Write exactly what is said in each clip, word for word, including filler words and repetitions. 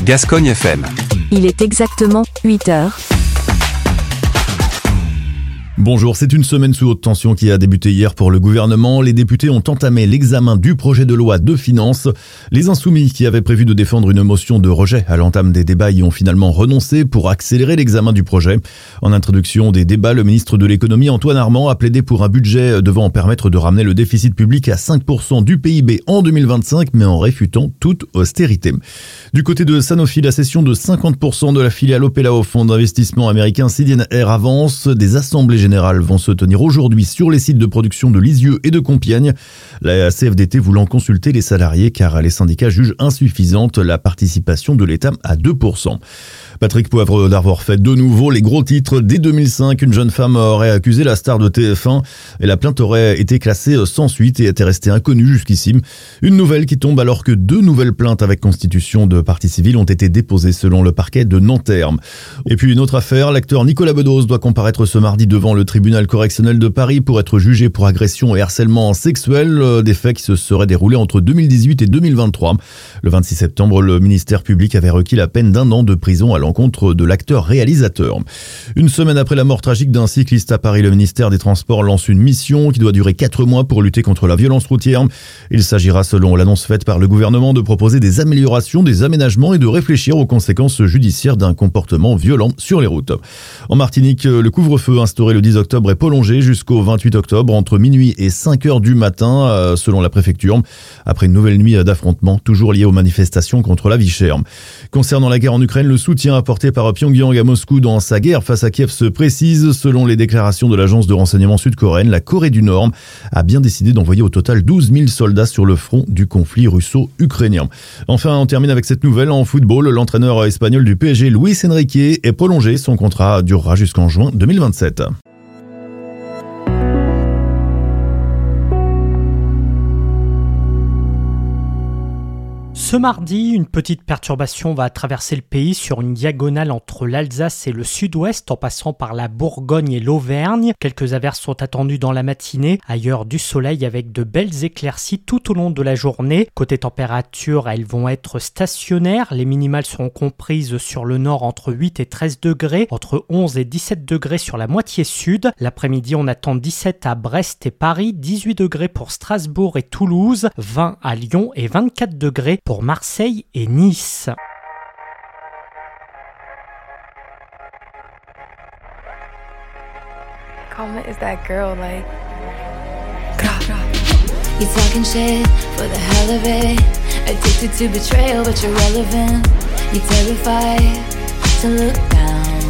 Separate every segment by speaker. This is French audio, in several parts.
Speaker 1: Gascogne F M.
Speaker 2: Il est exactement huit heures.
Speaker 3: Bonjour, c'est une semaine sous haute tension qui a débuté hier pour le gouvernement. Les députés ont entamé l'examen du projet de loi de finances. Les insoumis qui avaient prévu de défendre une motion de rejet à l'entame des débats y ont finalement renoncé pour accélérer l'examen du projet. En introduction des débats, le ministre de l'économie Antoine Armand a plaidé pour un budget devant permettre de ramener le déficit public à cinq pour cent du P I B en deux mille vingt-cinq, mais en réfutant toute austérité. Du côté de Sanofi, la cession de cinquante pour cent de la filiale Opella au fonds d'investissement américain Ciden Air avance. Des assemblées générales vont se tenir aujourd'hui sur les sites de production de Lisieux et de Compiègne. La C F D T voulant consulter les salariés car les syndicats jugent insuffisante la participation de l'État à deux pour cent. Patrick Poivre d'avoir fait de nouveau les gros titres. Dès deux mille cinq, une jeune femme aurait accusé la star de T F un et la plainte aurait été classée sans suite et était restée inconnue jusqu'ici. Une nouvelle qui tombe alors que deux nouvelles plaintes avec constitution de partie civile ont été déposées selon le parquet de Nanterre. Et puis une autre affaire, l'acteur Nicolas Bedos doit comparaître ce mardi devant le tribunal correctionnel de Paris pour être jugé pour agression et harcèlement sexuel, des faits qui se seraient déroulés entre deux mille dix-huit et deux mille vingt-trois. Le vingt-six septembre, le ministère public avait requis la peine d'un an de prison à l'encontre de l'acteur-réalisateur. Une semaine après la mort tragique d'un cycliste à Paris, le ministère des Transports lance une mission qui doit durer quatre mois pour lutter contre la violence routière. Il s'agira, selon l'annonce faite par le gouvernement, de proposer des améliorations, des aménagements et de réfléchir aux conséquences judiciaires d'un comportement violent sur les routes. En Martinique, le couvre-feu instauré le dix octobre est prolongé jusqu'au vingt-huit octobre entre minuit et cinq heures du matin, selon la préfecture, après une nouvelle nuit d'affrontements, toujours liée aux manifestations contre la vie chère. Concernant la guerre en Ukraine, le soutien apporté par Pyongyang à Moscou dans sa guerre face à Kiev se précise. Selon les déclarations de l'agence de renseignement sud-coréenne, la Corée du Nord a bien décidé d'envoyer au total douze mille soldats sur le front du conflit russo-ukrainien. Enfin, on termine avec cette nouvelle en football. L'entraîneur espagnol du P S G, Luis Enrique, est prolongé. Son contrat durera jusqu'en juin deux mille vingt-sept.
Speaker 4: Ce mardi, une petite perturbation va traverser le pays sur une diagonale entre l'Alsace et le sud-ouest en passant par la Bourgogne et l'Auvergne. Quelques averses sont attendues dans la matinée. Ailleurs, du soleil avec de belles éclaircies tout au long de la journée. Côté température, elles vont être stationnaires. Les minimales seront comprises sur le nord entre huit et treize degrés, entre onze et dix-sept degrés sur la moitié sud. L'après-midi, on attend dix-sept à Brest et Paris, dix-huit degrés pour Strasbourg et Toulouse, vingt à Lyon et vingt-quatre degrés pour Marseille et Nice.
Speaker 5: Karma is that girl, like.
Speaker 6: You talking shit for the hell of it. Addicted to betrayal, but you're relevant. You're terrified to look down.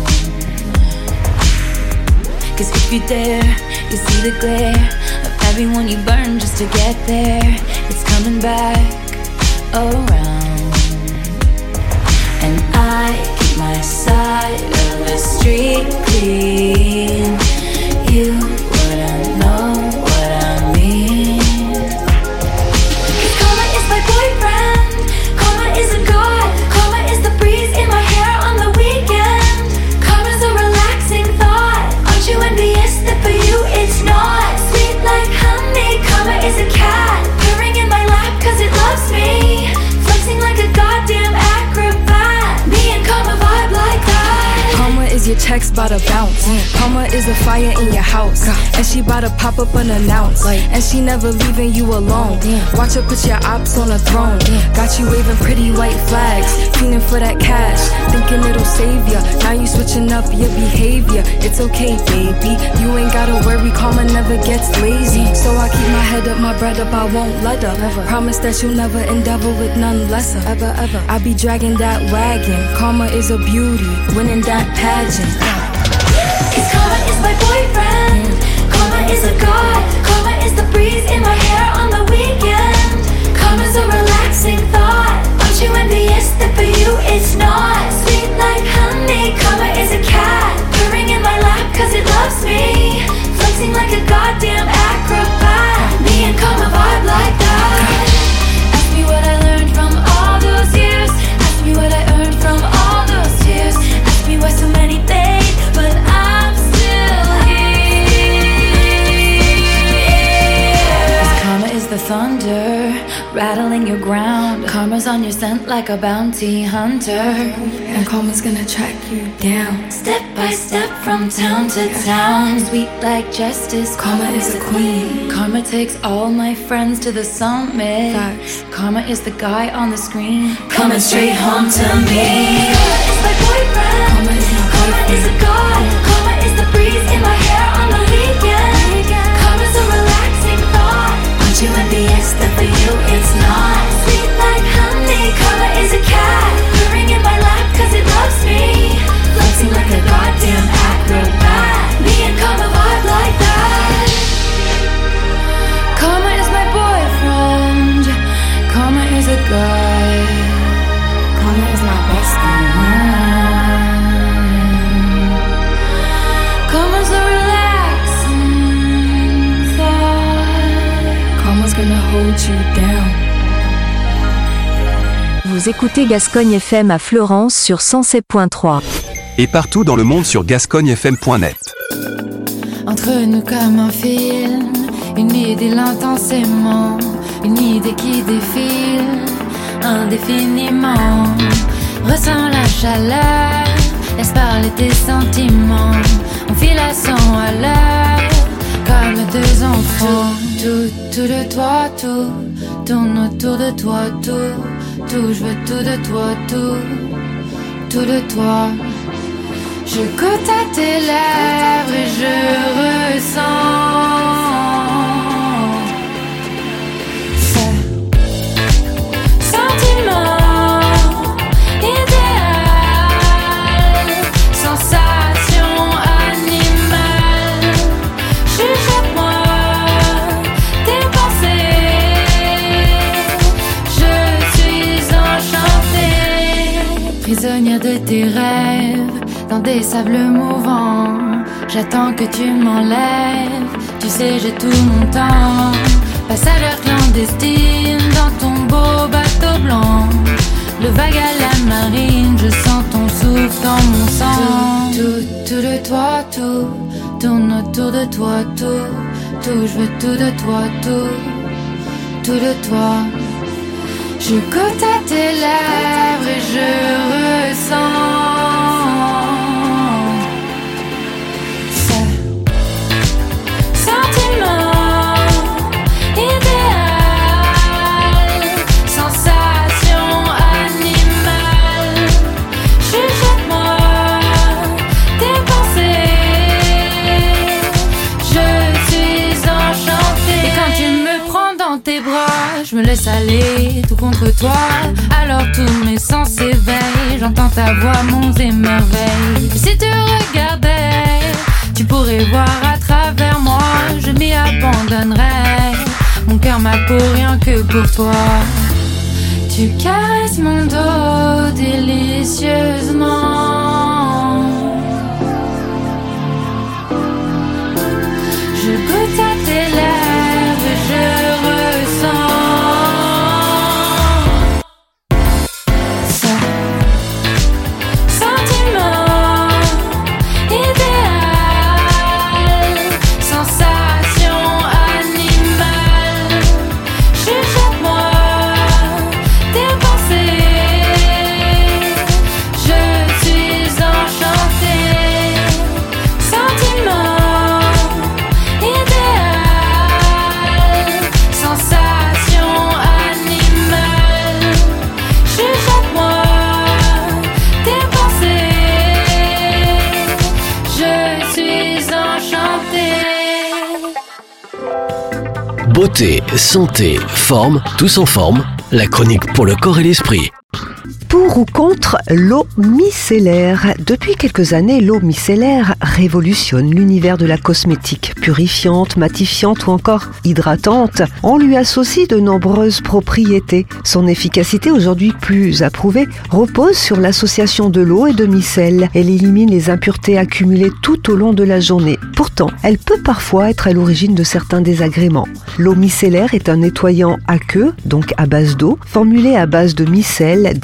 Speaker 6: Cause if you dare, you see the glare of everyone you burn just to get there. It's coming back around. And I keep my side of the street clean. You wouldn't know what I mean. Cause karma is my boyfriend. Karma is a god. Karma is the breeze in my hair on the weekend. Karma's a relaxing thought. Aren't you envious that for you it's not? Sweet like honey. Karma is a cat purring in my lap cause it loves me. Like a goddamn acrobat. Me and karma vibe like that.
Speaker 5: Karma is your checks bout to bounce. Karma is a fire in your house, and she bout to pop up unannounced. And she never leaving you alone. Watch her put your ops on a throne. Got you waving pretty white flags, feeling for that cash, thinking it'll save ya. Now you switching up your behavior. It's okay, baby. You ain't gotta worry. Karma never gets lazy. So I keep my head up, my bread up. I won't let her. Never. Promise that you'll never endeavor with none lesser. Ever, ever. I be dragging that wagon. Karma is a beauty, winning that pageant.
Speaker 6: Cause karma is my boyfriend. Karma is a god. Karma is the breeze in my hair on the weekend. Karma's a relaxing thought. Aren't you envious that for you it's not? Sweet like honey. Karma is a cat purring in my lap cause it loves me. Flexing like a goddamn acrobat. Me and karma vibe like that. Ask me what I learned from all those years. Ask me what I earned from all those tears. Ask me why so many fade, but I'm still here. thunder, rattling your ground. Karma's on your scent like a bounty hunter,
Speaker 5: and karma's gonna track you down.
Speaker 6: Step by step from town to town, sweet like justice.
Speaker 5: Karma is a queen.
Speaker 6: Karma takes all my friends to the summit.
Speaker 5: Facts.
Speaker 6: Karma is the guy on the screen, coming straight home to me. Karma is my boyfriend.
Speaker 5: Karma is my
Speaker 6: Karma
Speaker 5: boyfriend.
Speaker 6: is a god. Karma is the breeze in my hair on the weekend. Karma's a relaxing thought. Aren't you envious that for you it's not? Sweet like honey. Karma is a cat, purring in my lap cause it loves me. Flexing like a goddamn acrobat. Me and Karma vibe like that. Karma is my boyfriend. Karma is a guy.
Speaker 5: Karma is my bestie.
Speaker 6: Karma's a relaxing thought.
Speaker 5: Karma's gonna hold you down.
Speaker 2: Vous écoutez Gascogne F M à Florence sur cent sept point trois.
Speaker 1: Et partout dans le monde sur gascogne f m point net.
Speaker 6: Entre nous comme un film, une idée intensément, une idée qui défile indéfiniment. Ressens la chaleur, laisse parler tes sentiments. On file à cent à l'heure, comme deux enfants. Tout, tout, tout de toi, tout tourne autour de toi, tout, tout, je veux tout de toi, tout, tout de toi. Je goûte à tes lèvres et je ressens ce sentiment idéal, sensation animale. Chuchote-moi tes pensées, je suis enchantée, prisonnière de tes rêves. Dans des sables mouvants, j'attends que tu m'enlèves. Tu sais, j'ai tout mon temps. Passagère clandestine dans ton beau bateau blanc. Le vague à la marine, je sens ton souffle dans mon sang. Tout, tout, tout de toi, tout tourne autour de toi, tout, tout, je veux tout de toi, tout, tout de toi. Je goûte à tes lèvres et je ressens je me laisse aller tout contre toi. Alors tous mes sens s'éveillent. J'entends ta voix, monts et merveilles. Si tu regardais, tu pourrais voir à travers moi. Je m'y abandonnerais. Mon cœur, ma peau, rien que pour toi. Tu caresses mon dos délicieusement. Je goûte à tes lèvres et je ressens
Speaker 7: Beauté, santé, forme, tous en forme, la chronique pour le corps et l'esprit.
Speaker 8: Pour ou contre l'eau micellaire? Depuis quelques années, l'eau micellaire révolutionne l'univers de la cosmétique. Purifiante, matifiante ou encore hydratante, on lui associe de nombreuses propriétés. Son efficacité, aujourd'hui plus approuvée, repose sur l'association de l'eau et de micelle. Elle élimine les impuretés accumulées tout au long de la journée. Pourtant, elle peut parfois être à l'origine de certains désagréments. L'eau micellaire est un nettoyant aqueux, donc à base d'eau, formulé à base de micelle, des molécules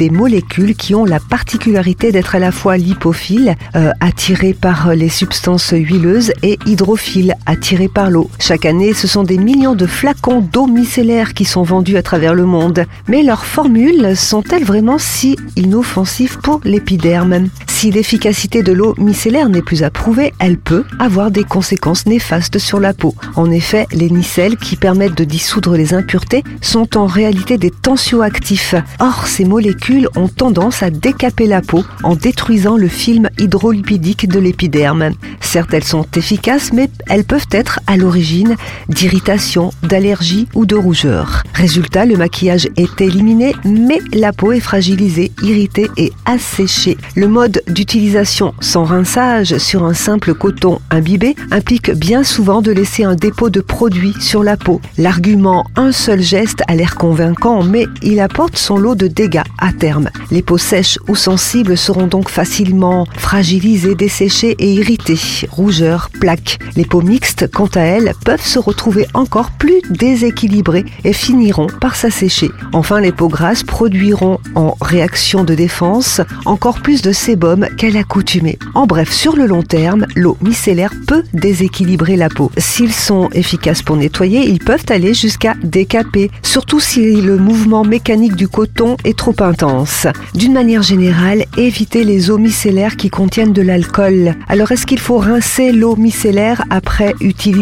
Speaker 8: molécules qui ont la particularité d'être à la fois lipophiles, euh, attirées par les substances huileuses, et hydrophiles, attirées par l'eau. Chaque année, ce sont des millions de flacons d'eau micellaire qui sont vendus à travers le monde. Mais leurs formules sont-elles vraiment si inoffensives pour l'épiderme ? Si l'efficacité de l'eau micellaire n'est plus approuvée, elle peut avoir des conséquences néfastes sur la peau. En effet, les micelles qui permettent de dissoudre les impuretés sont en réalité des tensioactifs. Or, ces molécules ont tendance à décaper la peau en détruisant le film hydrolipidique de l'épiderme. Certes, elles sont efficaces, mais elles peuvent être à l'origine d'irritation, d'allergie ou de rougeur. Résultat, le maquillage est éliminé, mais la peau est fragilisée, irritée et asséchée. Le mode d'utilisation sans rinçage sur un simple coton imbibé implique bien souvent de laisser un dépôt de produit sur la peau. L'argument « un seul geste » a l'air convaincant, mais il apporte son lot de dégâts à terme. Les peaux sèches ou sensibles seront donc facilement fragilisées, desséchées et irritées. Rougeur, plaques. Les peaux mixtes, quant à elles, peuvent se retrouver encore plus déséquilibrées et finiront par s'assécher. Enfin, les peaux grasses produiront en réaction de défense encore plus de sébum qu'à l'accoutumée. En bref, sur le long terme, l'eau micellaire peut déséquilibrer la peau. S'ils sont efficaces pour nettoyer, ils peuvent aller jusqu'à décaper, surtout si le mouvement mécanique du coton est trop intense. D'une manière générale, évitez les eaux micellaires qui contiennent de l'alcool. Alors, est-ce qu'il faut rincer l'eau micellaire après utilisation ?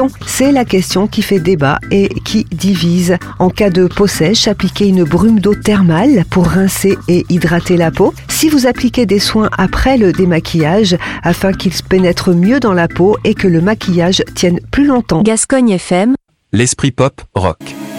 Speaker 8: C'est la question qui fait débat et qui divise. En cas de peau sèche, appliquez une brume d'eau thermale pour rincer et hydrater la peau. Si vous appliquez des soins après le démaquillage, afin qu'ils pénètrent mieux dans la peau et que le maquillage tienne plus longtemps.
Speaker 2: Gascogne F M.
Speaker 1: L'esprit pop, rock.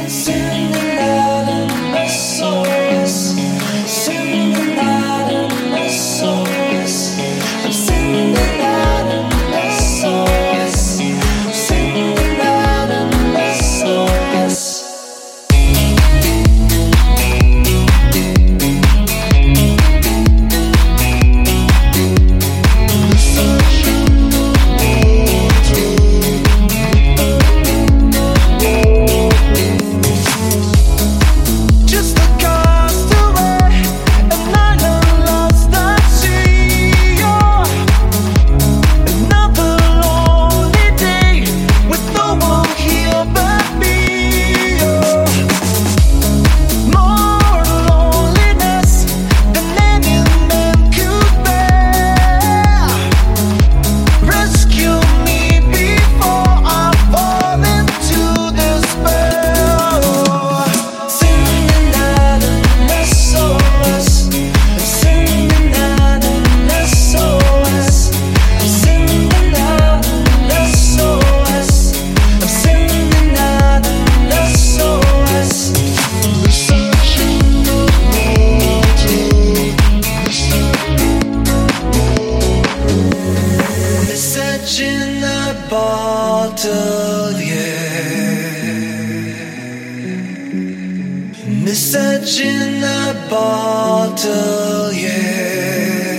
Speaker 9: Message in a bottle, yeah.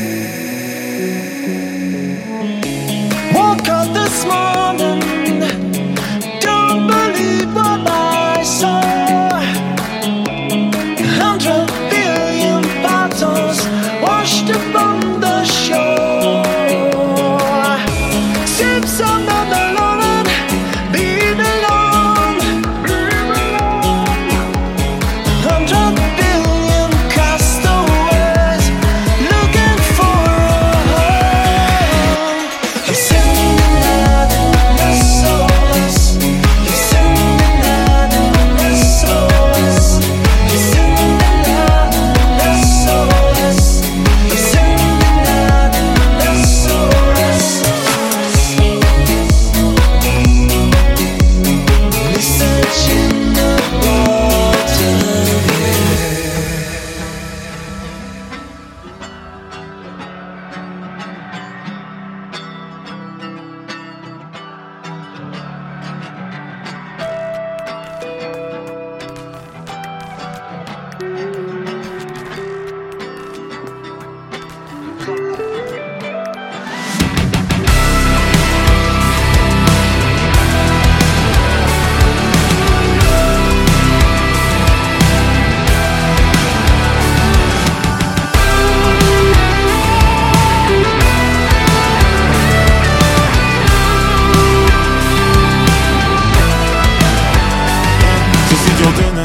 Speaker 9: Woke up this morning, don't believe what I saw. Hundred billion bottles washed upon the shore. Sips on the alone, being alone, being alone. Hundred billion castaways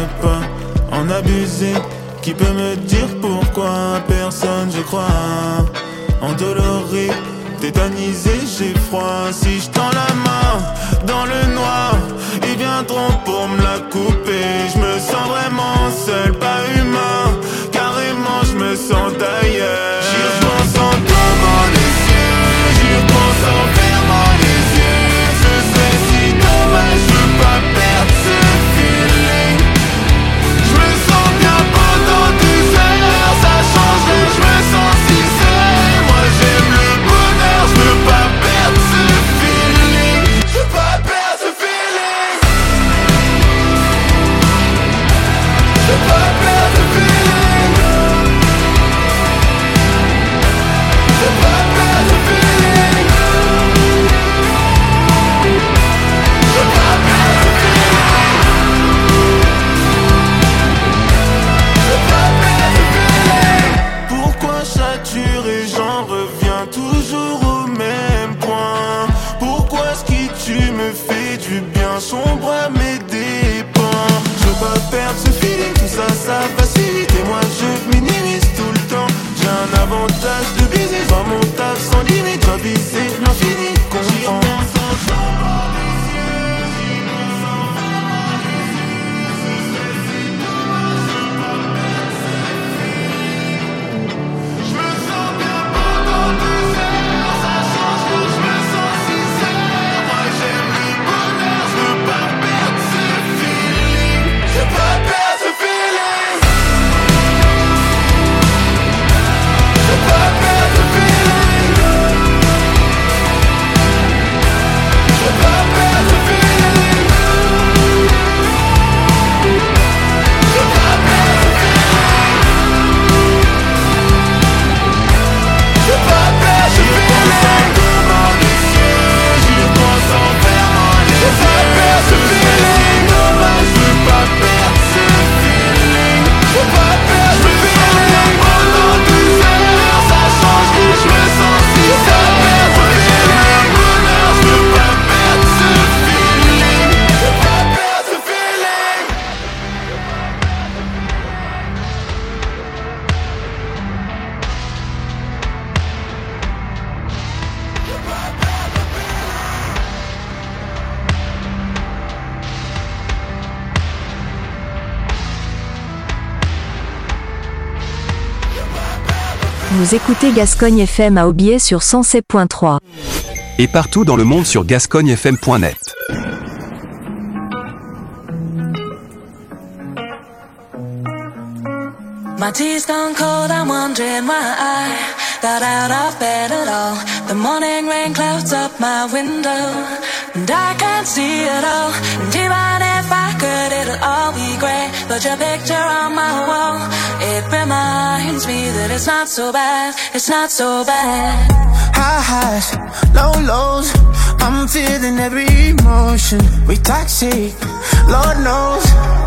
Speaker 10: devrais pas en abuser. Qui peut me dire pourquoi? Personne, je crois. Endolori, tétanisé, j'ai froid. Si je tends la main dans le noir, ils viendront pour me la couper. Je me sens vraiment seul, pas humain. Carrément, je me sens d'ailleurs. J'y repense en tombant les yeux, j'y repense en fermant les yeux. Ce serait si dommage, je veux pas perdre ce feeling. Je me sens bien pendant deux heures, ça change, je me sens si seul. Moi j'aime le bonheur, je veux pas perdre ce feeling. Je veux pas perdre ce feeling. Je veux pas perdre ce feeling. Je veux pas perdre ce feeling. Je veux pas perdre ce feeling. Pourquoi saturer, j'en reviens toujours au même point. Pourquoi ce qui tu me fait du bien sombre à mes dépens. Je veux pas perdre ce feeling, tout ça, ça facilite. Et moi je minimise tout le temps. J'ai un avantage de baiser, voir mon taf sans limite. Ma vie c'est l'infini, comprends.
Speaker 2: Vous écoutez Gascogne F M à Aubier sur cent sept point trois.
Speaker 1: Et partout dans le monde sur gascogne f m point net.
Speaker 6: My tea's gone cold, I'm wondering why I got out of bed at all. The morning rain clouds up my window, and I can't see it all. And even if I could, it'll all be grey. But your picture on my wall, it reminds me that it's not so bad, it's not so bad.
Speaker 9: High highs, low lows, I'm feeling every emotion. We toxic, Lord knows.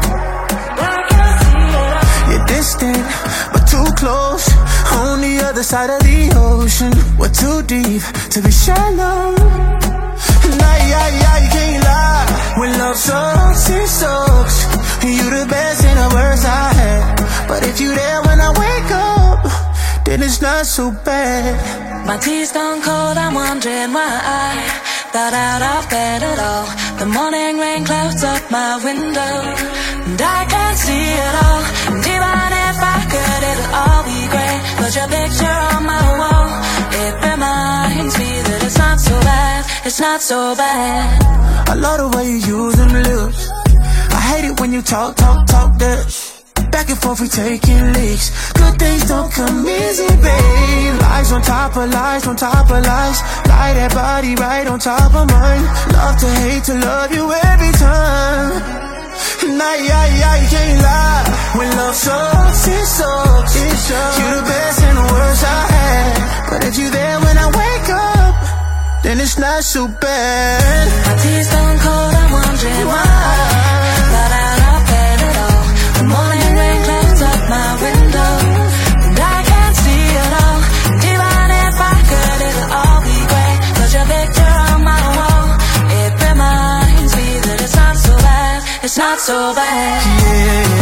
Speaker 9: You're distant, but too close. On the other side of the ocean, we're too deep to be shallow. Nah, yeah, yeah, you can't lie. When love sucks, it sucks. You the best and the worst I had. But if you there when I wake up, then it's not so bad.
Speaker 6: My tea's gone cold, I'm wondering why I got out of bed at all. The morning rain clouds up my window, and I can't see it all. And even if I could, it'll all be grey. But your picture on my wall, it reminds me that it's not so bad, it's not so bad.
Speaker 9: I love the way you use them lips. I hate it when you talk, talk, talk that. Back and forth we taking leaks. Good things don't come easy, babe. Lies on top of lies, on top of lies. Lie that body right on top of mine. Love to hate to love you every time. Nah, yeah, yeah, you can't lie. When love sucks, it sucks, it sucks. You the best and the worst I had. But if you there when I wake up, then it's not so bad.
Speaker 6: My tea's gone cold, I'm wondering why I got out of bed at all. The morning rain clouds up my window, and I can't see it all. And even if I could, it'll all be grey. But your picture on my wall, it reminds me that it's not so bad, it's not so bad.
Speaker 9: Yeah.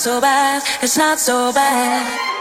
Speaker 5: so bad, it's not so bad.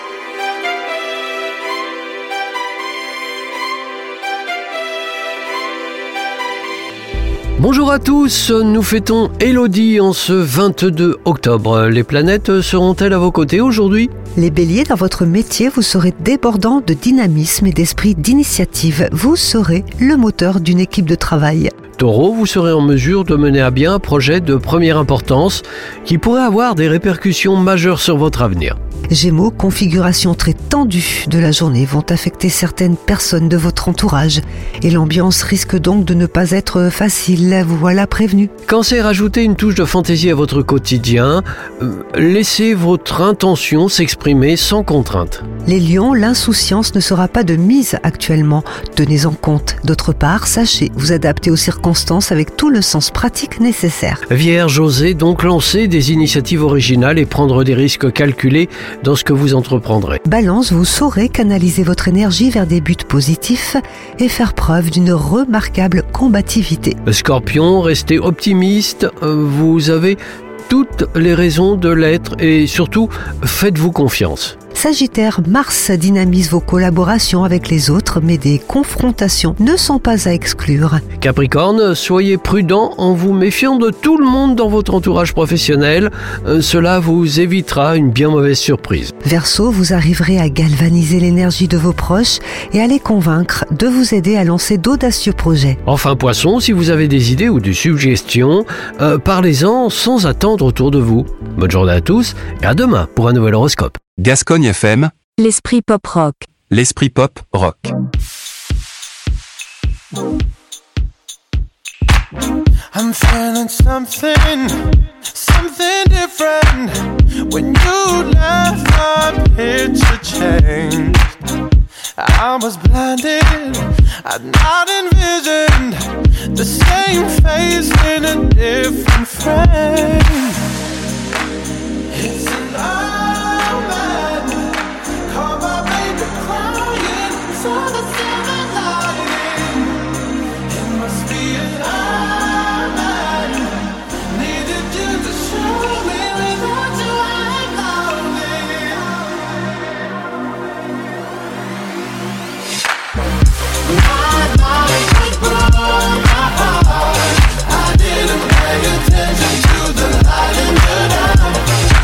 Speaker 7: Bonjour à tous, nous fêtons Élodie en ce vingt-deux octobre. Les planètes seront-elles à vos côtés aujourd'hui ?
Speaker 8: Les béliers, dans votre métier, vous serez débordant de dynamisme et d'esprit d'initiative. Vous serez le moteur d'une équipe de travail.
Speaker 7: Taureau, vous serez en mesure de mener à bien un projet de première importance qui pourrait avoir des répercussions majeures sur votre avenir.
Speaker 8: Gémeaux, configuration très tendue de la journée vont affecter certaines personnes de votre entourage et l'ambiance risque donc de ne pas être facile, vous voilà prévenu.
Speaker 7: Cancer, ajoutez une touche de fantaisie à votre quotidien, laissez votre intention s'exprimer sans contrainte.
Speaker 8: Les lions, l'insouciance ne sera pas de mise actuellement, tenez-en compte. D'autre part, sachez vous adapter aux circonstances avec tout le sens pratique nécessaire.
Speaker 7: Vierge, osez donc lancer des initiatives originales et prendre des risques calculés dans ce que vous entreprendrez.
Speaker 8: Balance, vous saurez canaliser votre énergie vers des buts positifs et faire preuve d'une remarquable combativité.
Speaker 7: Scorpion, restez optimiste, vous avez toutes les raisons de l'être et surtout, faites-vous confiance.
Speaker 8: Sagittaire, Mars dynamise vos collaborations avec les autres, mais des confrontations ne sont pas à exclure.
Speaker 7: Capricorne, soyez prudent en vous méfiant de tout le monde dans votre entourage professionnel. Cela vous évitera une bien mauvaise surprise.
Speaker 8: Verseau, vous arriverez à galvaniser l'énergie de vos proches et à les convaincre de vous aider à lancer d'audacieux projets.
Speaker 7: Enfin, Poisson, si vous avez des idées ou des suggestions, euh, parlez-en sans attendre autour de vous. Bonne journée à tous et à demain pour un nouvel horoscope.
Speaker 1: Gascogne F M,
Speaker 2: l'esprit pop rock.
Speaker 1: l'esprit pop rock.
Speaker 10: I'm feeling something, something different. When you left, my picture changed. I was blinded, I'd not envisioned the same face in a different frame. It's an omen, call my baby crying, saw the silver lining. It must be an omen, needed you to show me without you I'm lonely. My life was broke, my heart, I didn't pay attention to the light in the dark.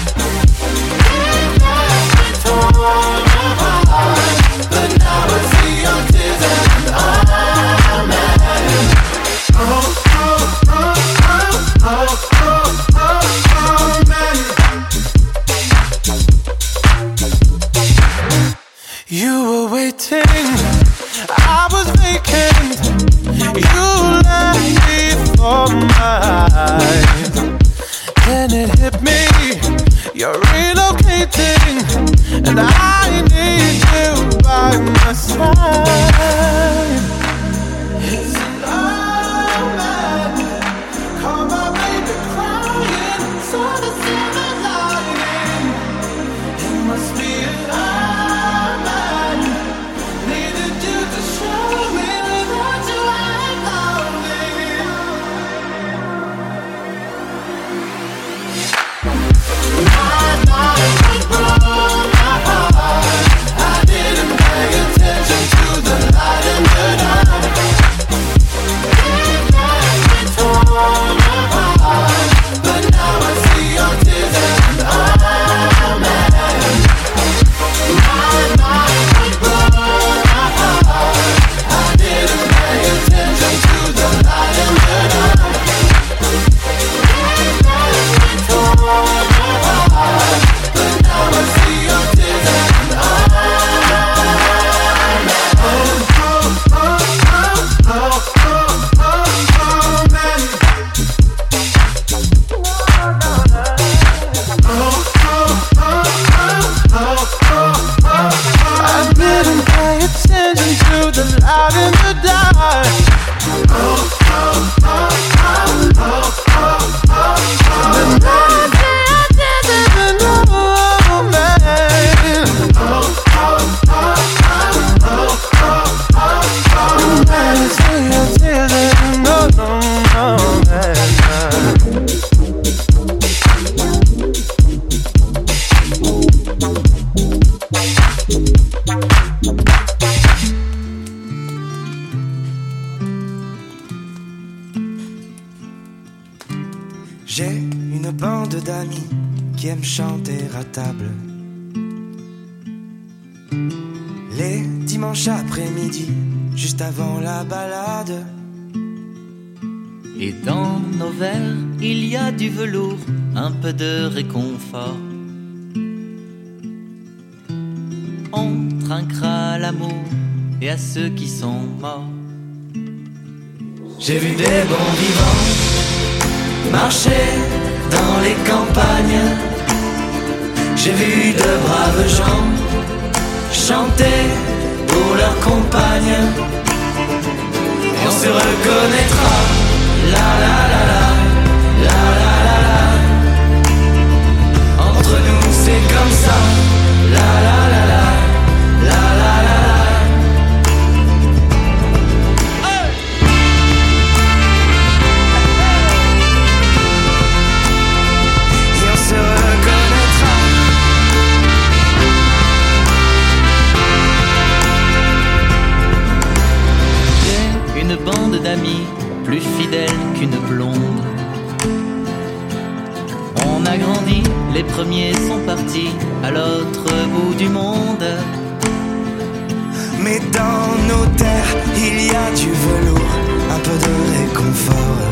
Speaker 10: You were waiting, I was vacant. You left before my eyes. Then it hit me, you're relocating, and I need you by my side. It's an omen, call my baby crying, saw the silver lining. It must be an omen, needed you to show me without you I'm lonely. My life was broke, my heart, I didn't pay attention.
Speaker 9: J'ai une bande d'amis qui aiment chanter à table. Les dimanches après-midi, juste avant la balade.
Speaker 11: Et dans nos verres, il y a du velours, un peu de réconfort. On trinquera à l'amour et à ceux qui sont morts.
Speaker 9: J'ai vu des bons vivants marcher dans les campagnes. J'ai vu de braves gens chanter pour leurs compagnes. Et on se reconnaîtra. La la la la, la la la la. Entre nous c'est comme ça. La la la la, la la la la. Et on se reconnaîtra.
Speaker 11: J'ai une bande d'amis plus fidèle qu'une blonde. On a grandi, les premiers sont partis à l'autre bout du monde.
Speaker 9: Mais dans nos terres, il y a du velours, un peu de réconfort.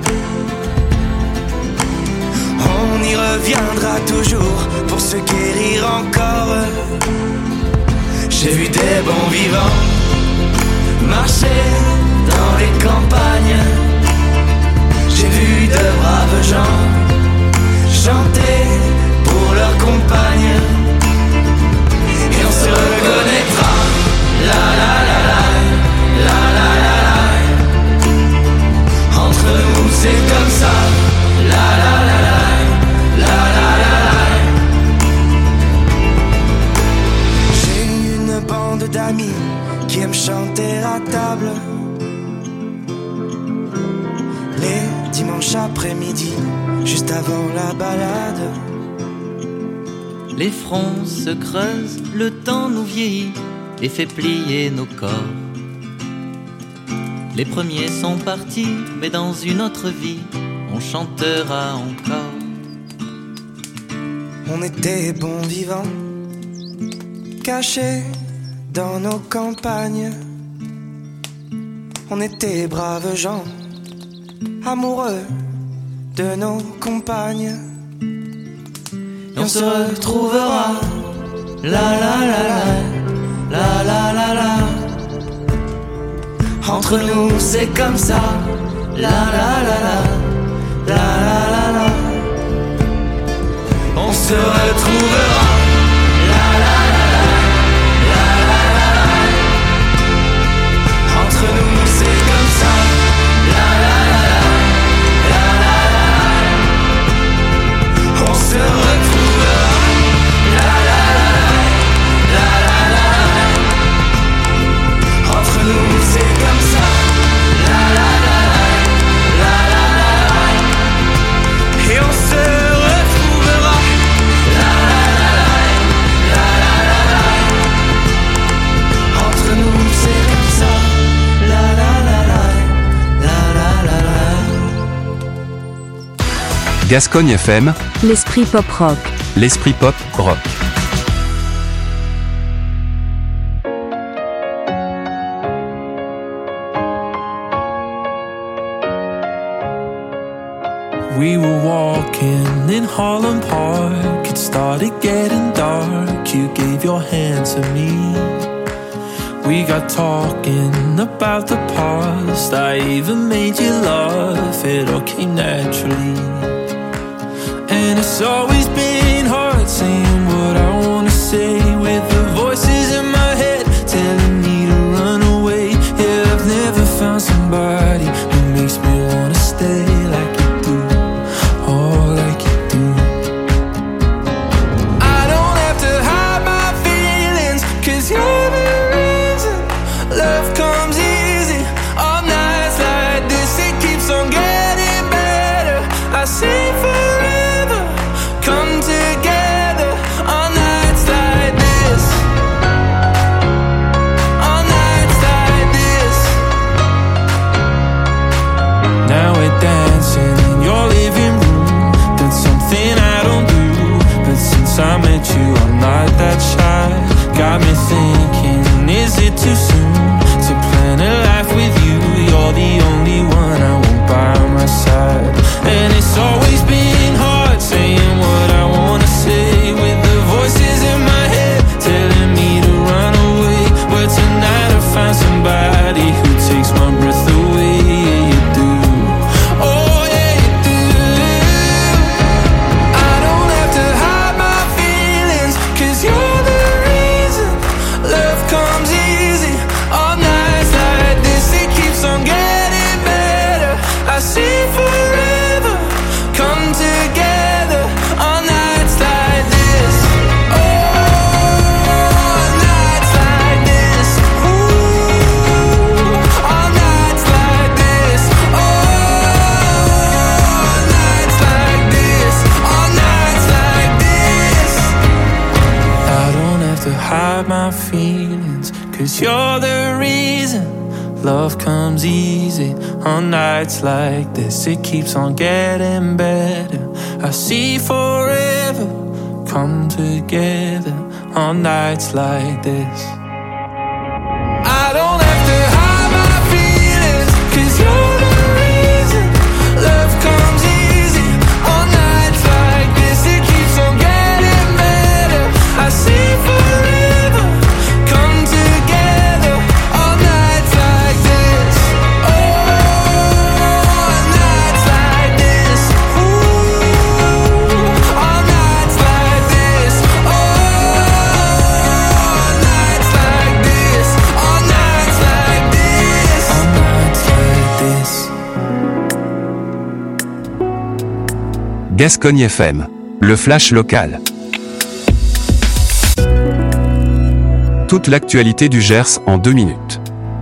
Speaker 9: On y reviendra toujours pour se guérir encore. J'ai vu des bons vivants marcher dans les campagnes. J'ai vu de braves gens chanter pour leurs compagnes. Et on se reconnaîtra. La la la la, la la la la. Entre nous c'est comme ça. La la la la, la la la la. J'ai une bande d'amis qui aiment chanter à table. Les dimanches après-midi, juste avant la balade.
Speaker 11: Les fronts se creusent, le temps nous vieillit et fait plier nos corps. Les premiers sont partis, mais dans une autre vie, on chantera encore.
Speaker 9: On était bons vivants, cachés dans nos campagnes. On était braves gens, amoureux de nos compagnes. Et on se retrouvera. La la la la, la la la la. Entre nous c'est comme ça. La la la la, la la la la. On se retrouvera. La la la la, la la la la. Entre nous c'est comme ça. La la la la, la la la la. On se retrouvera. La la la la, la la la la. Entre nous c'est comme ça. La la la la, la la la la. Et on se retrouvera. La la la la, la la la la. Entre nous c'est comme ça. La la la la, la la la la.
Speaker 1: Gascogne F M,
Speaker 2: L'esprit pop rock.
Speaker 1: l'esprit pop rock.
Speaker 10: We were walking in Harlem Park. It started getting dark. You gave your hand to me. We got talking about the past. I even made you laugh. It all came naturally. And it's always been hard saying what I wanna say, with the voices in my head telling me to run away. Yeah, I've never found somebody who makes me wanna stay like you do, oh, like you do. I don't have to hide my feelings, 'cause you're the reason love comes easy. On nights like this it keeps on getting better. I say forever come together. On nights like this, on nights like this. Now we're dancing in your living room. since I met you, I'm not that shy. Got me thinking, is it too soon to plan a life with you? You're the only one I want by my side. And it's always been hard saying what I wanna say, with the voices in my head telling me to run away. But tonight I found somebody who takes my breath away. Yeah, you do. Oh yeah, you do. I don't have to hide my feelings, 'cause you're the reason love comes easy. On nights like this it keeps on getting better. I see forever come together on nights like this. Oh, on nights like this. Ooh, on nights like this. Oh, on nights like this. On nights like this. I don't have to hide my feelings, 'cause you're the reason love comes easy. On nights like this it keeps on getting better. I see forever come together on nights like this. I don't have to hide my feelings, 'cause you're the reason love comes easy. On nights like this it keeps on getting better. I see forever come together on nights like this. Oh, on nights like this. Ooh, on nights like this. Oh, on nights like this. On nights like this. On nights like this.
Speaker 1: Gascogne F M, le flash local. Toute l'actualité du Gers en deux minutes.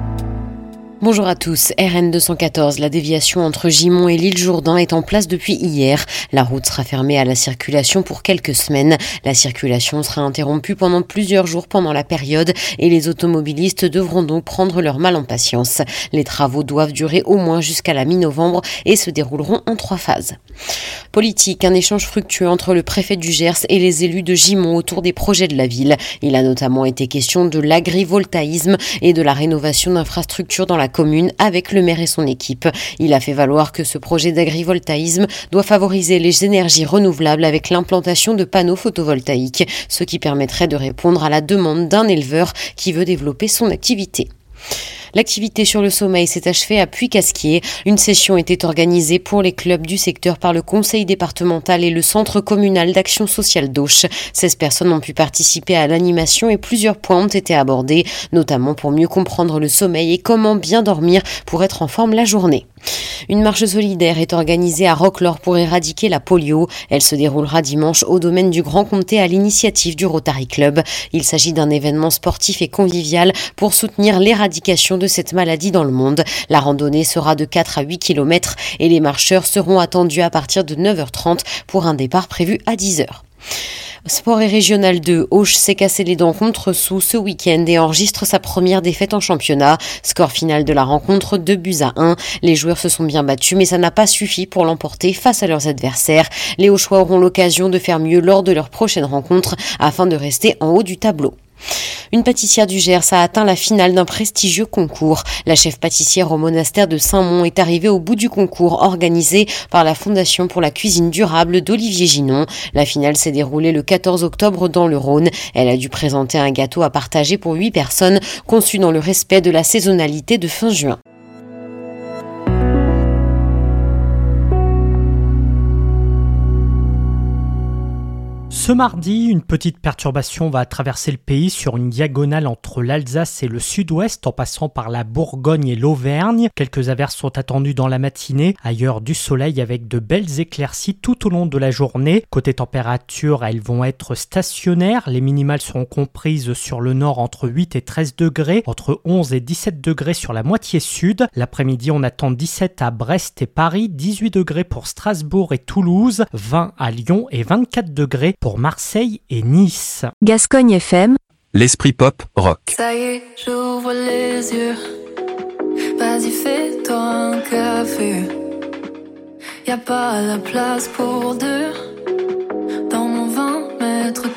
Speaker 12: Bonjour à tous. R N deux cent quatorze, la déviation entre Gimont et l'île Jourdain est en place depuis hier. La route sera fermée à la circulation pour quelques semaines. La circulation sera interrompue pendant plusieurs jours pendant la période et les automobilistes devront donc prendre leur mal en patience. Les travaux doivent durer au moins jusqu'à la mi-novembre et se dérouleront en trois phases. Politique, un échange fructueux entre le préfet du Gers et les élus de Gimont autour des projets de la ville. Il a notamment été question de l'agrivoltaïsme et de la rénovation d'infrastructures dans la commune avec le maire et son équipe. Il a fait valoir que ce projet d'agrivoltaïsme doit favoriser les énergies renouvelables avec l'implantation de panneaux photovoltaïques, ce qui permettrait de répondre à la demande d'un éleveur qui veut développer son activité. L'activité sur le sommeil s'est achevée à Puy-Casquier. Une session était organisée pour les clubs du secteur par le conseil départemental et le centre communal d'action sociale d'Auch. seize personnes ont pu participer à l'animation et plusieurs points ont été abordés, notamment pour mieux comprendre le sommeil et comment bien dormir pour être en forme la journée. Une marche solidaire est organisée à Roquelaure pour éradiquer la polio. Elle se déroulera dimanche au domaine du Grand Comté à l'initiative du Rotary Club. Il s'agit d'un événement sportif et convivial pour soutenir l'éradication de cette maladie dans le monde. La randonnée sera de quatre à huit kilomètres et les marcheurs seront attendus à partir de neuf heures trente pour un départ prévu à dix heures. Sport et régional deux, Auch s'est cassé les dents contre Soult ce week-end et enregistre sa première défaite en championnat. Score final de la rencontre, deux buts à un. Les joueurs se sont bien battus mais ça n'a pas suffi pour l'emporter face à leurs adversaires. Les Auchois auront l'occasion de faire mieux lors de leur prochaine rencontre afin de rester en haut du tableau. Une pâtissière du Gers a atteint la finale d'un prestigieux concours. La chef pâtissière au monastère de Saint-Mont est arrivée au bout du concours organisé par la Fondation pour la cuisine durable d'Olivier Ginon. La finale s'est déroulée le quatorze octobre dans le Rhône. Elle a dû présenter un gâteau à partager pour huit personnes, conçu dans le respect de la saisonnalité de fin juin.
Speaker 4: Ce mardi, une petite perturbation va traverser le pays sur une diagonale entre l'Alsace et le sud-ouest en passant par la Bourgogne et l'Auvergne. Quelques averses sont attendues dans la matinée. Ailleurs, du soleil avec de belles éclaircies tout au long de la journée. Côté température, elles vont être stationnaires. Les minimales seront comprises sur le nord entre huit et treize degrés, entre onze et dix-sept degrés sur la moitié sud. L'après-midi, on attend dix-sept à Brest et Paris, dix-huit degrés pour Strasbourg et Toulouse, vingt à Lyon et vingt-quatre degrés pour Marseille et Nice.
Speaker 2: Gascogne F M.
Speaker 1: L'esprit pop rock.
Speaker 5: Ça y est, j'ouvre les yeux. Vas-y, fais-toi un café. Y'a pas la place pour deux dans mon vingt mètres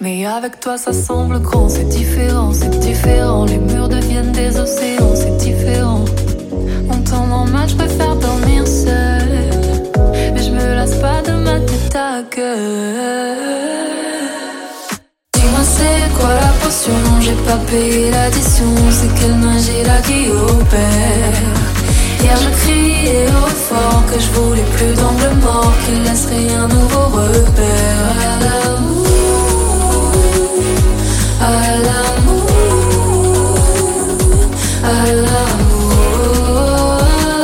Speaker 5: Mais avec toi ça semble grand, c'est différent, c'est différent. Les murs deviennent des océans, c'est différent. En temps normal je préfère dormir seule, mais je me lasse pas de ma tête à gueule. Dis-moi c'est quoi la potion, non j'ai pas payé l'addition. C'est quelle magie là qui opère. Hier je criais au fort que je voulais plus d'angle mort, qu'il laisserait un nouveau repère. À l'amour, à l'amour, à l'amour.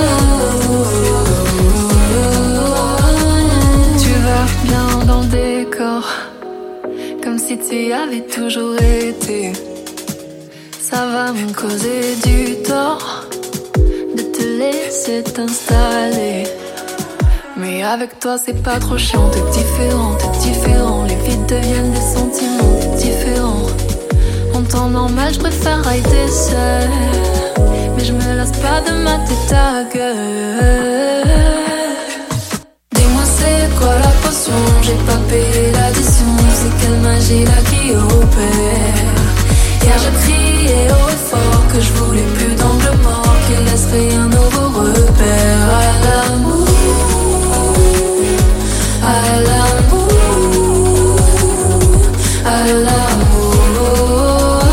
Speaker 5: Tu vas bien dans le décor, comme si tu y avais toujours été. Ça va me causer du tort de te laisser t'installer. Mais avec toi c'est pas trop chiant, t'es différent, t'es différent. Les vides deviennent des sentiments, t'es différent. En temps normal je préfère rider seul, mais je me lasse pas de ma tête à gueule. Dis-moi c'est quoi la potion, j'ai pas payé l'addition. C'est quelle magie là qui opère. Hier je criais haut et fort que je voulais plus d'angle mort, qu'il laisserait un nouveau repère. À l'amour, à l'amour, à l'amour.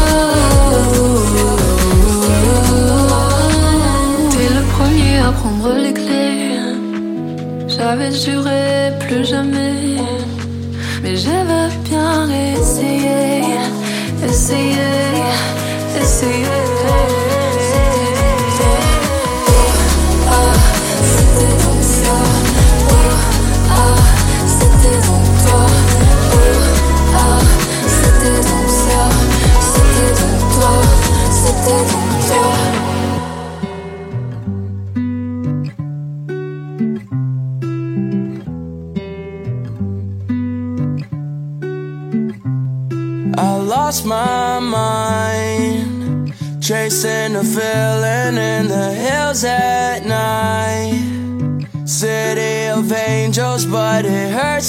Speaker 5: T'es le premier à prendre les clés. J'avais juré plus jamais, mais je veux bien essayer. Essayer, essayer. Oh, ah, c'était donc ça. Oh, ah, c'était donc toi. Oh, ah, c'était donc ça. C'était donc toi. C'était donc toi.
Speaker 13: I lost my mind, chasing a feeling in the hills at night. City of angels, but it hurts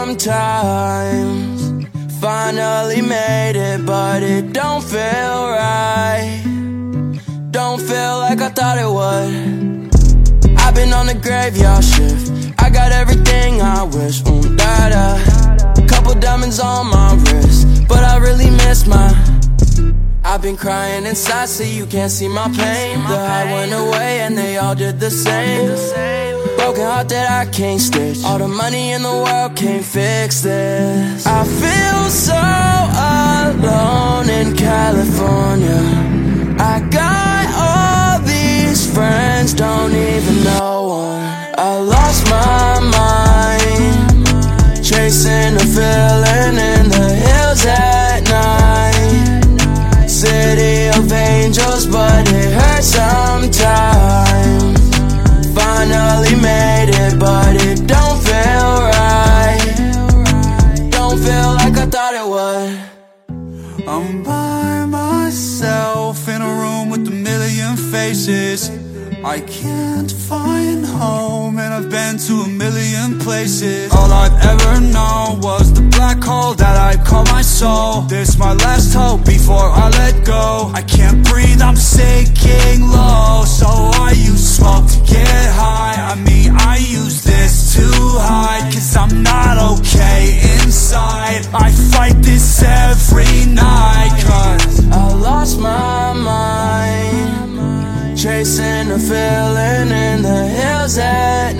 Speaker 13: sometimes. Finally made it, but it don't feel right. Don't feel like I thought it would. I've been on the graveyard shift, I got everything I wish. Mm, da da. Couple diamonds on my wrist, but I really miss my. I've been crying inside so you can't see my pain. The high went away and they all did the same. Broken heart that I can't stitch. All the money in the world can't fix this. I feel so alone in California. I got all these friends, don't even know one. I lost my mind, chasing a feeling in the hills at night. City of angels, but it hurts sometimes. Finally made it, but it don't feel right. Don't feel like I thought it would.
Speaker 14: I'm by myself in a room with a million faces. I can't find home and I've been to a million places. All I've ever known was the black hole that I call my soul. This my last hope before I let go. I can't breathe, I'm sinking low, so I use smoke to get high. I mean I use this to hide, cause I'm not okay inside. I fight this every night, cause
Speaker 13: I lost my mind, chasing a feeling in the hills at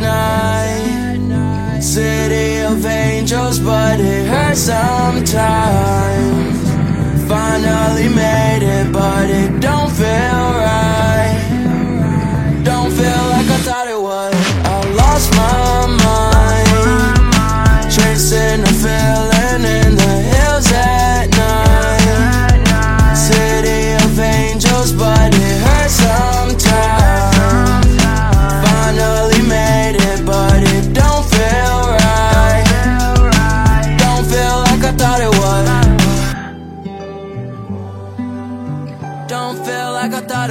Speaker 13: night. City of angels, but it hurts sometimes. Finally made it, but it don't feel right. Don't feel like I thought it would. I lost my mind, chasing a feeling in the hills at night. City of angels, but it hurts sometimes. Finally made it, but it don't feel right. Don't feel like I thought it would. Don't feel like I thought it would.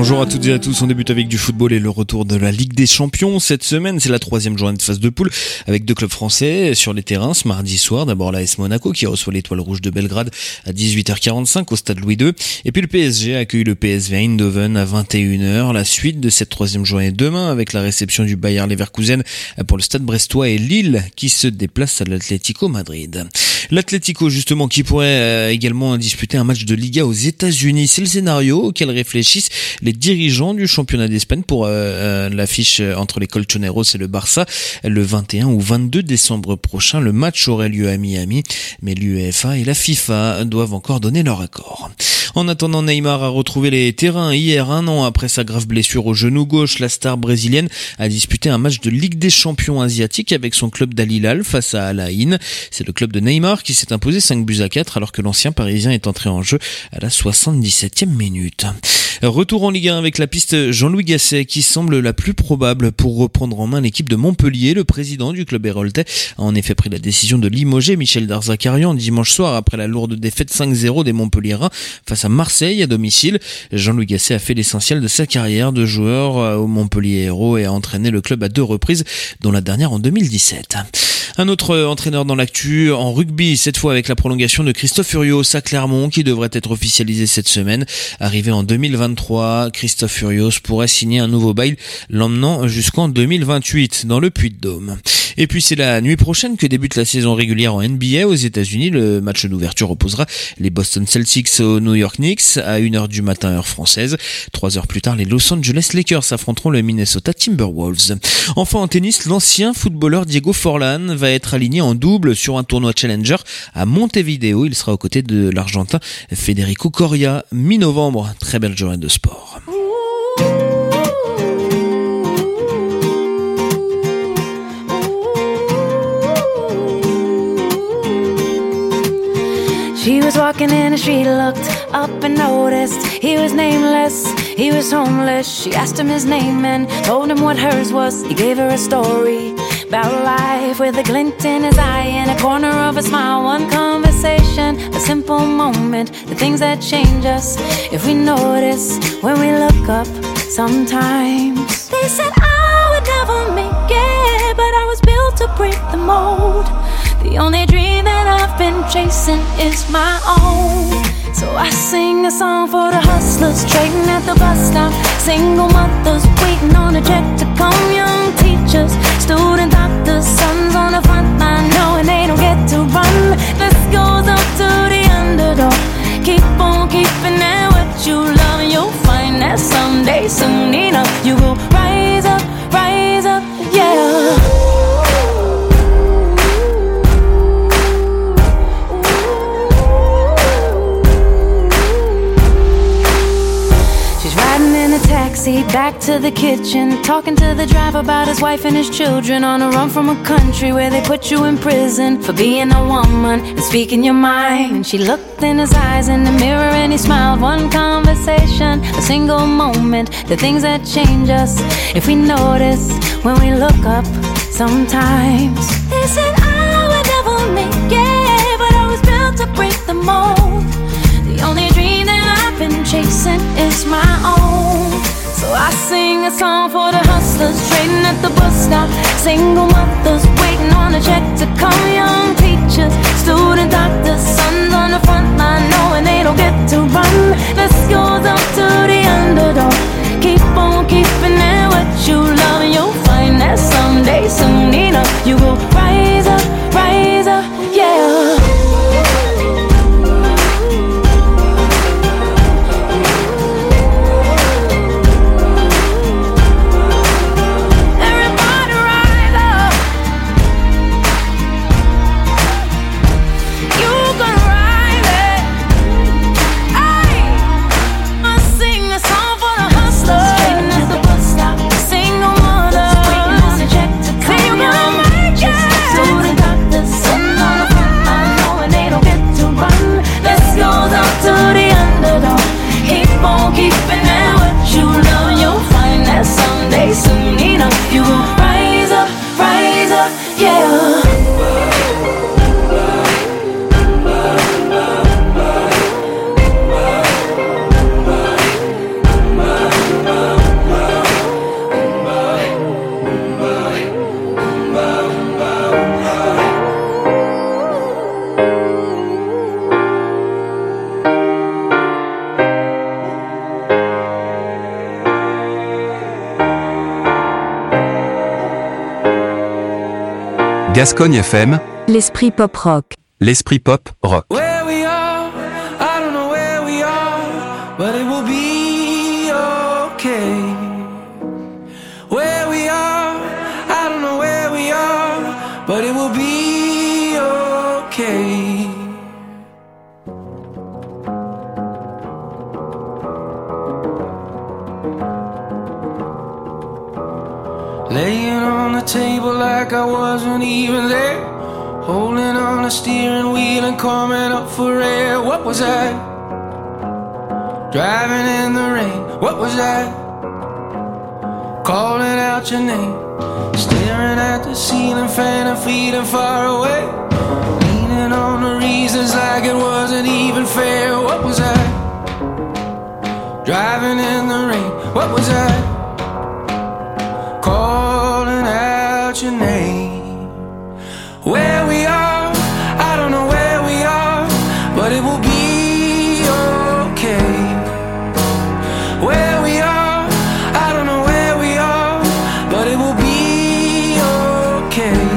Speaker 15: Bonjour à toutes et à tous, on débute avec du football et le retour de la Ligue des Champions. Cette semaine, c'est la troisième journée de phase de poule avec deux clubs français sur les terrains ce mardi soir. D'abord l'A S Monaco qui reçoit l'Étoile Rouge de Belgrade à dix-huit heures quarante-cinq au stade Louis deux. Et puis le P S G accueille le P S V Eindhoven à vingt et une heures. La suite de cette troisième journée demain avec la réception du Bayer Leverkusen pour le stade brestois et Lille qui se déplace à l'Atlético Madrid. L'Atlético justement qui pourrait également disputer un match de Liga aux États-Unis. C'est le scénario auquel réfléchissent les dirigeants du championnat d'Espagne pour euh, l'affiche entre les Colchoneros et le Barça le vingt et un ou vingt-deux décembre prochain. Le match aurait lieu à Miami, mais l'UEFA et la FIFA doivent encore donner leur accord. En attendant, Neymar a retrouvé les terrains hier, un an après sa grave blessure au genou gauche. La star brésilienne a disputé un match de Ligue des champions asiatiques avec son club d'Al Hilal face à Al Ain. C'est le club de Neymar qui s'est imposé cinq buts à quatre alors que l'ancien parisien est entré en jeu à la soixante-dix-septième minute. Retour en Ligue un avec la piste Jean-Louis Gasset qui semble la plus probable pour reprendre en main l'équipe de Montpellier. Le président du club héroltais a en effet pris la décision de limoger Michel Darzacarian dimanche soir après la lourde défaite cinq zéro des Montpelliérains face à Marseille à domicile. Jean-Louis Gasset a fait l'essentiel de sa carrière de joueur au Montpellier Hérault et a entraîné le club à deux reprises, dont la dernière en deux mille dix-sept. Un autre entraîneur dans l'actu en rugby, cette fois avec la prolongation de Christophe Furios à Clermont qui devrait être officialisé cette semaine. Arrivé en deux mille vingt-trois, Christophe Furios pourrait signer un nouveau bail l'emmenant jusqu'en deux mille vingt-huit dans le Puy-de-Dôme. Et puis c'est la nuit prochaine que débute la saison régulière en N B A aux États-Unis. Le match d'ouverture opposera les Boston Celtics aux New York Knicks à une heure du matin heure française. Trois heures plus tard, les Los Angeles Lakers affronteront le Minnesota Timberwolves. Enfin en tennis, l'ancien footballeur Diego Forlán va être aligné en double sur un tournoi Challenger à Montevideo. Il sera aux côtés de l'Argentin Federico Coria mi-novembre. Très belle journée de sport.
Speaker 6: She was walking in the street, looked up and noticed he was nameless, he was homeless. She asked him his name and told him what hers was. He gave her a story about life with a glint in his eye and a corner of a smile. One conversation, a simple moment, the things that change us if we notice when we look up sometimes. They said I would never make it, but I was built to break the mold. The only dream that I've been chasing is my own. So I sing a song for the hustlers trading at the bus stop, single mothers waiting on a check to come, young teachers, student doctors, sons on the front line knowing they don't get to run. This goes up to the underdog. Keep on keeping at what you love and you'll find that someday, soon enough, you will rise up, rise up, yeah. Taxi back to the kitchen, talking to the driver about his wife and his children. On a run from a country where they put you in prison for being a woman and speaking your mind. And she looked in his eyes in the mirror and he smiled. One conversation, a single moment, the things that change us if we notice when we look up sometimes. They said I would never make it, but I was built to break the mold. The only dream that I've been chasing is my own. So I sing a song for the hustlers trading at the bus stop, single mothers waiting on a check to come, young teachers, student doctors, sons on the front line knowing they don't get to run. This goes up to the underdog. Keep on keeping at what you love and you'll find that someday, soon enough, you will rise up, rise up, yeah.
Speaker 1: Gascogne F M,
Speaker 2: l'esprit pop rock.
Speaker 1: L'esprit pop rock.
Speaker 13: Where we are, I don't know where we are, but it will be okay. Where we are, I don't know where we are, but it will be okay. Laying on the table like I wasn't even there, holding on the steering wheel and coming up for air. What was I? Driving in the rain. What was I? Calling out your name, staring at the ceiling fan and feeling far away, leaning on the reasons like it wasn't even fair. What was I? Driving in the rain. What was I? Calling out your name. Where we are, I don't know where we are, but it will be okay. Where we are, I don't know where we are, but it will be okay.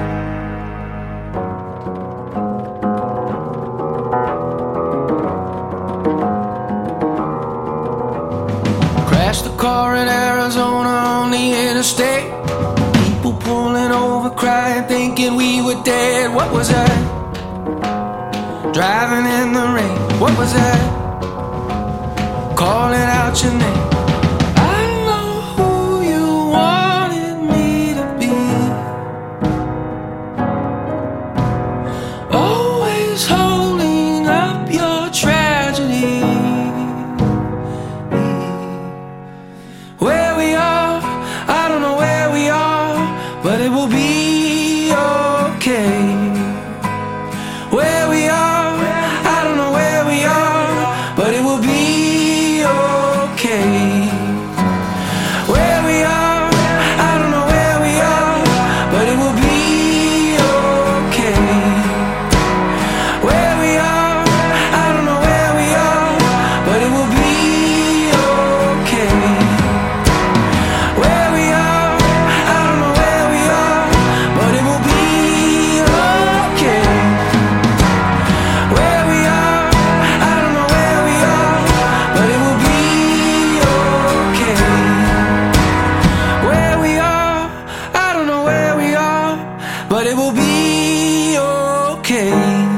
Speaker 13: Crashed the car in Arizona on the interstate. People pulling over, crying, thinking we were dead. What was I? Driving in the rain. What was I? Calling out your name. I know who you wanted me to be. Always holding up your tragedy. Where we are, I don't know where we are, but it will be okay. Where we are, I don't know where we are, but it will be okay. Where we are, I don't know where we are, but it will be okay. Where we are, I don't know where we are, but it will be okay. Where we are, I don't know where we are, but it will be okay. Where we are, I don't know where we are, but it will be okay. Where we are, I don't know where we are, but it will be okay.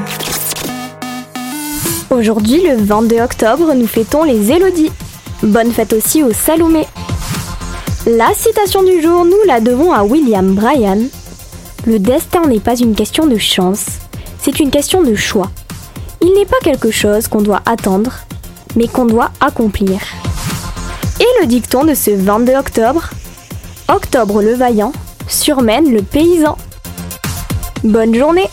Speaker 16: Aujourd'hui, le vingt-deux octobre, nous fêtons les Élodies. Bonne fête aussi aux Salomé. La citation du jour, nous la devons à William Bryan. Le destin n'est pas une question de chance, c'est une question de choix. Il n'est pas quelque chose qu'on doit attendre, mais qu'on doit accomplir. Et le dicton de ce vingt-deux octobre, Octobre le vaillant surmène le paysan. Bonne journée!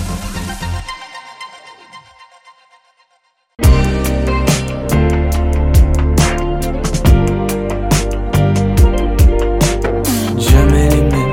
Speaker 13: Jamais les mêmes.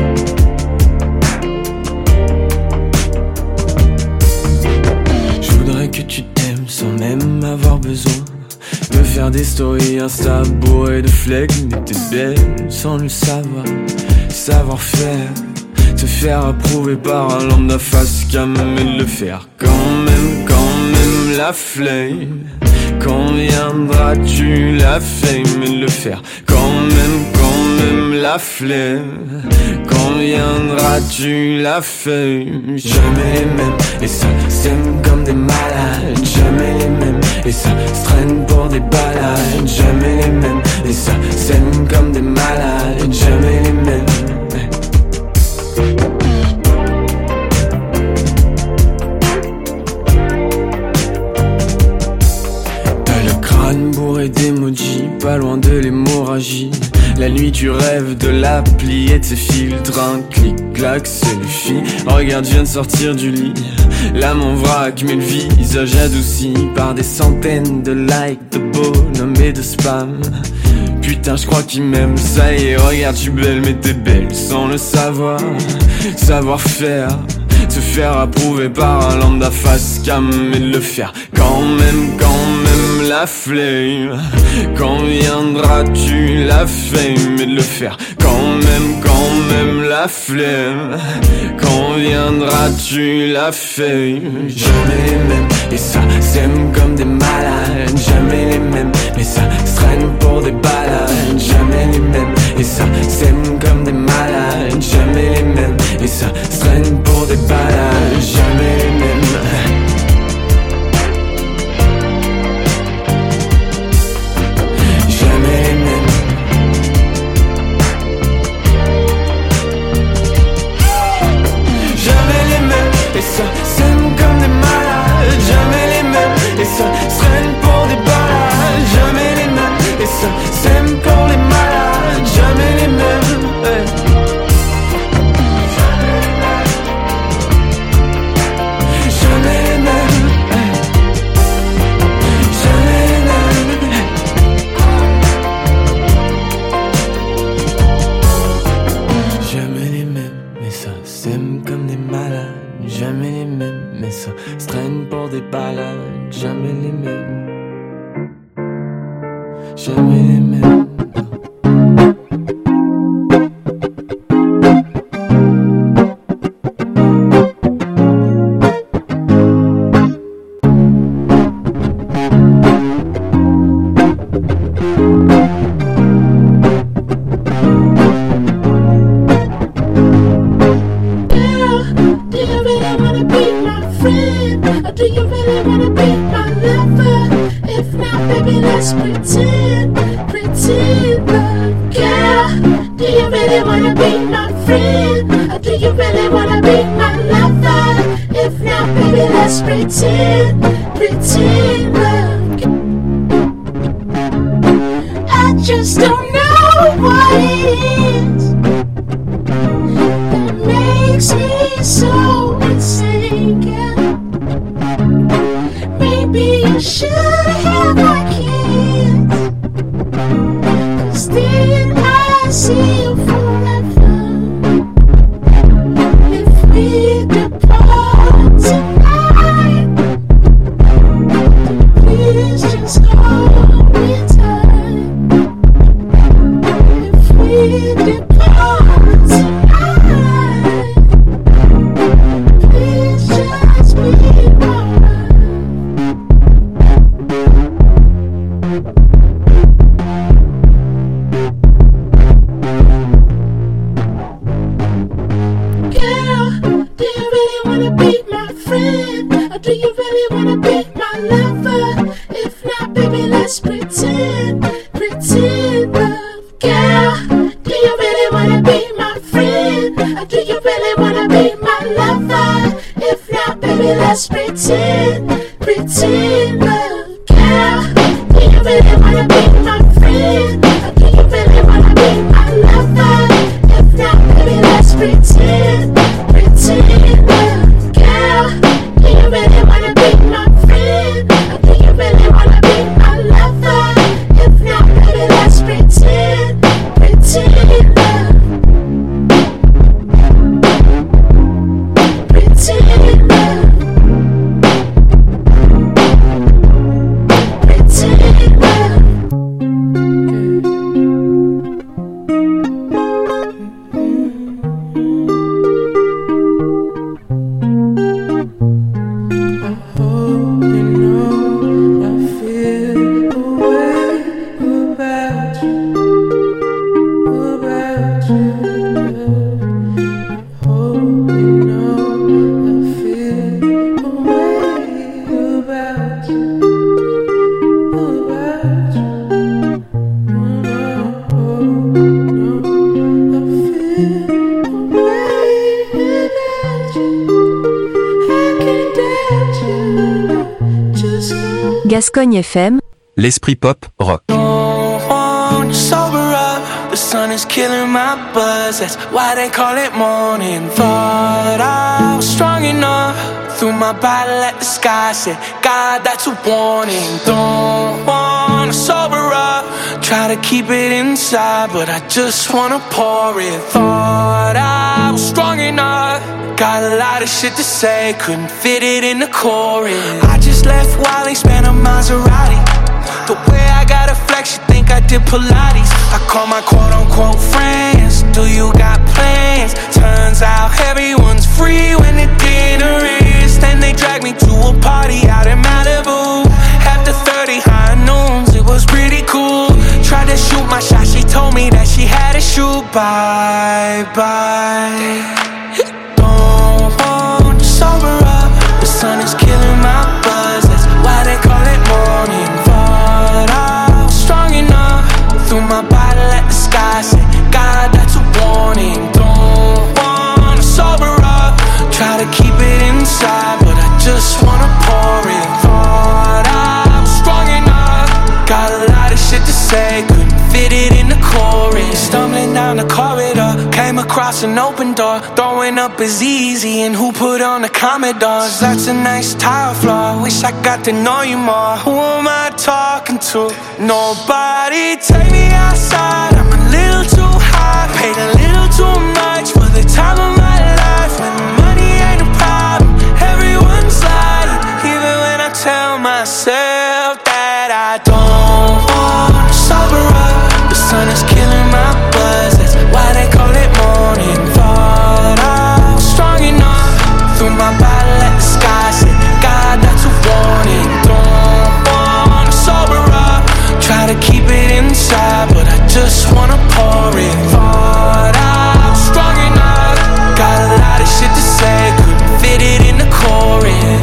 Speaker 13: Je voudrais que tu t'aimes sans même avoir besoin de faire des stories Insta bourrées de flex. Mais t'es belle sans le savoir, savoir faire, te faire approuver par un lambda face cam et le faire quand même, quand même la flemme. Quand viendras-tu la fame et le faire quand même, quand même la flemme. Quand viendras-tu la fame. Jamais les mêmes et ça s'aime comme des malades. Jamais les mêmes et ça se traîne pour des balades. Jamais les mêmes et ça s'aime comme des malades. Jamais les mêmes. Bourré d'emojis, pas loin de l'hémorragie. La nuit tu rêves de l'appli et de ses filtres. Un clic-clac, c'est les filles. Regarde, je viens de sortir du lit. L'âme en vrac, mais le visage adouci par des centaines de likes, de bonhommes et de spam. Putain, je crois qu'il m'aime, ça y est, regarde, je suis belle, mais t'es belle sans le savoir. Savoir faire, te faire approuver par un lambda face cam et le faire quand même, quand même la flemme. Quand viendras-tu la fame et le faire quand
Speaker 17: quand même, quand même la flemme. Quand viendras-tu la feuille? Jamais les mêmes, et ça s'aime comme des malades. Jamais les mêmes, mais ça se traîne pour des balades. Jamais les mêmes, et ça s'aime comme des malades. Jamais les mêmes, et ça se traîne pour des balades. Jamais les mêmes. Et ça s'aime comme des malades. Jamais les mêmes. Et ça se traîne pour des balades. Jamais les mêmes. Et ça s'aime pour les malades. Jamais les mêmes, ouais. Jamais les mêmes, ouais. Jamais les mêmes, ouais. Jamais les mêmes. Mais ça s'aime comme des malades. Jamais les mêmes, mais ça se traîne pour des balades. Jamais les mêmes. Jamais les mêmes.
Speaker 18: Pretend, pretend love. I just don't know what it is that makes me so insane. Yeah. Maybe I should have my kids, 'cause then I see you forever. If we depart tonight, please just hold me tight. If we depart tonight, please just be mine. Girl, do you really wanna be my friend? Or do you really wanna be my lover? If not, baby, let's pretend, pretend love. Girl, do you really wanna be my friend? Or do you really wanna be my lover? If not, baby, let's pretend, pretend love. Girl, do you really wanna be my friend? Or do you really wanna be my lover? If not, baby, let's pretend, pretend love. Girl, do you really wanna be my friend? Or do you really wanna be my lover? If not, baby, let's pretend, pretend love. Pretend love. Pretend love.
Speaker 2: Gascogne F M,
Speaker 1: l'esprit pop rock.
Speaker 13: Don't sober up, the sun is killing my buzz. That's why they call it morning. Thought I was strong enough, threw my bottle at the sky, said, God, that's a warning. Don't wanna sober up, try to keep it inside, but I just wanna pour it. Thought I was strong enough, got a lot of shit to say, couldn't fit it in the chorus. I just left Wally, spent a Maserati. The way I got a flex, you think I did Pilates. I call my quote-unquote friends, you bye bye. Don't want to sober up. The sun is killing my buzz. That's why they call it morning. Thought I was strong enough. Threw my bottle at the sky. Said, God, that's a warning. Don't want to sober up. Try to keep it inside, but I just wanna pour it. Thought I was strong enough. Got a lot of shit to say, couldn't fit it in the chorus. Stumbling down the corridor, came across an open door. Throwing up is easy, and who put on the Commodores? That's a nice tile floor, wish I got to know you more. Who am I talking to? Nobody. Take me outside, I'm a little too high. Paid a little too much for the time of my life. When money ain't a problem, everyone's lying. Even when I tell myself that I don't want to sober up. The sun is killing my buzz, that's why they call it morning. Thought I was strong enough. Threw my bottle at the sky. Said, God, that's a warning. Don't wanna sober up. Try to keep it inside, but I just wanna pour it. Thought I was strong enough. Got a lot of shit to say, couldn't fit it in the chorus.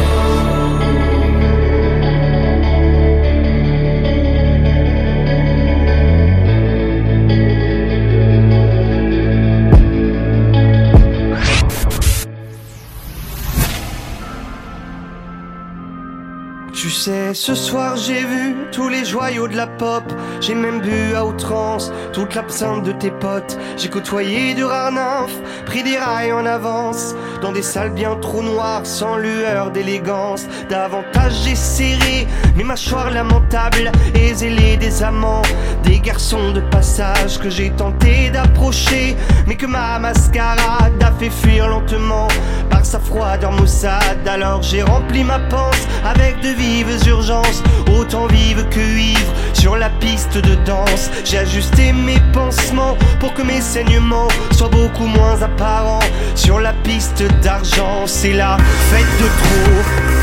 Speaker 19: Tu sais, ce soir j'ai vu tous les joyaux de la pop. J'ai même bu à outrance toute l'absinthe de tes potes. J'ai côtoyé de rares nymphes, pris des rails en avance, dans des salles bien trop noires, sans lueur d'élégance. Davantage j'ai serré mes mâchoires lamentables et zélé des amants, des garçons de passage que j'ai tenté d'approcher, mais que ma mascarade a fait fuir lentement par sa froideur maussade. Alors j'ai rempli ma panse avec de vives urgences, autant vives que ivres, sur la piste de danse. J'ai ajusté mes pansements pour que mes saignements soient beaucoup moins apparents. Sur la piste d'argent, c'est la fête de trop.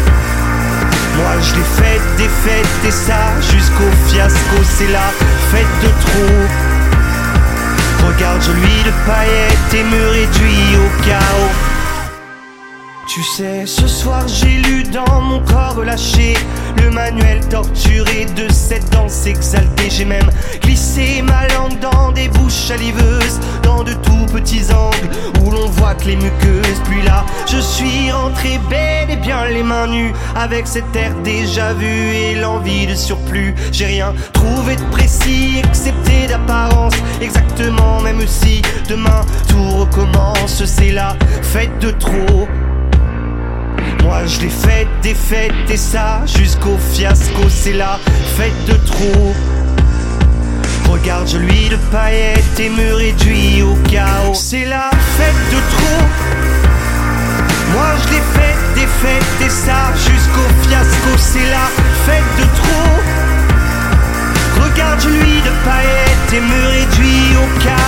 Speaker 19: Moi je l'ai faite, des fêtes, et ça jusqu'au fiasco. C'est la fête de trop. Regarde, je lui de paillettes et me réduis au chaos. Tu sais, ce soir j'ai lu dans mon corps relâché le manuel torturé de cette danse exaltée. J'ai même glissé ma langue dans des bouches saliveuses, dans de tout petits angles où l'on voit que les muqueuses. Puis là, je suis rentré bel et bien les mains nues, avec cet air déjà vu et l'envie de surplus. J'ai rien trouvé de précis, excepté d'apparence, exactement, même si demain tout recommence. C'est la fête de trop. Moi je l'ai faite, des fêtes, et ça jusqu'au fiasco. C'est la fête de trop. Regarde, je lui de paillettes et me réduis au chaos. C'est la fête de trop. Moi je l'ai faite, des fêtes, et ça jusqu'au fiasco. C'est la fête de trop. Regarde, je lui de paillettes et me réduis au chaos.